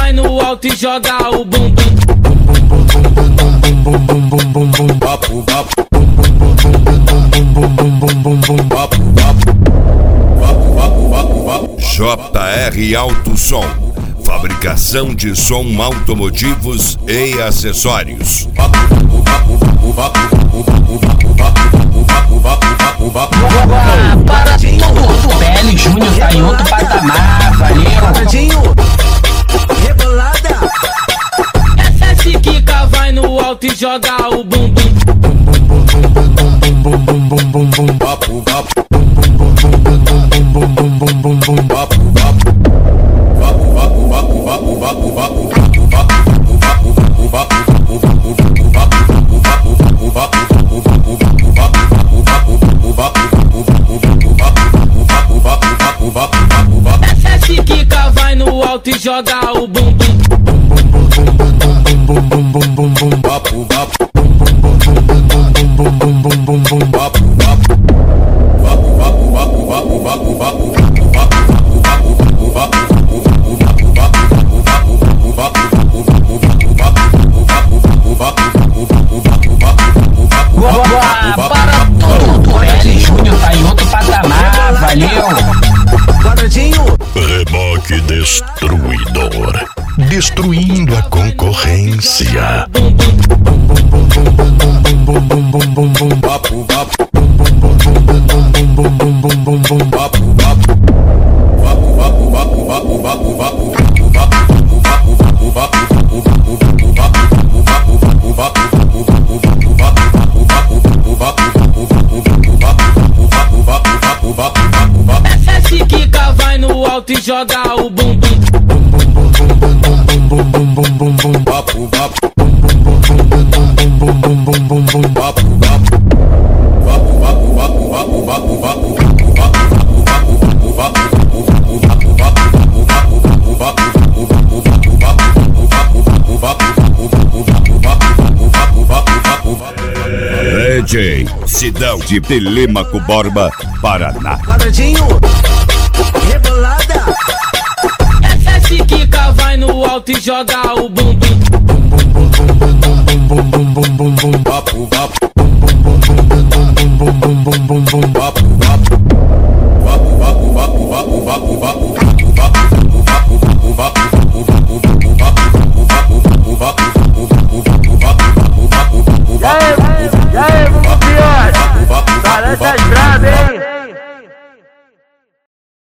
vai no alto e joga o bumbum. JR Alto Som, fabricação de som automotivos e acessórios. Para tudo, o PL Júnior tá em outro patamar, valeu. Rebolada. SS Kika vai no alto e joga o bumbum. SS Kika vai no alto e joga o bumbum. Para tudo, o PL Júnior tá em outro patamar, valeu. Reboque Destruidor, destruindo a concorrência. SS Kika vai no alto e joga o bumbum. DJ Sidão de Telêmaco Borba, Paraná. Rebolada. SS Kika vai no alto e joga o bumbum.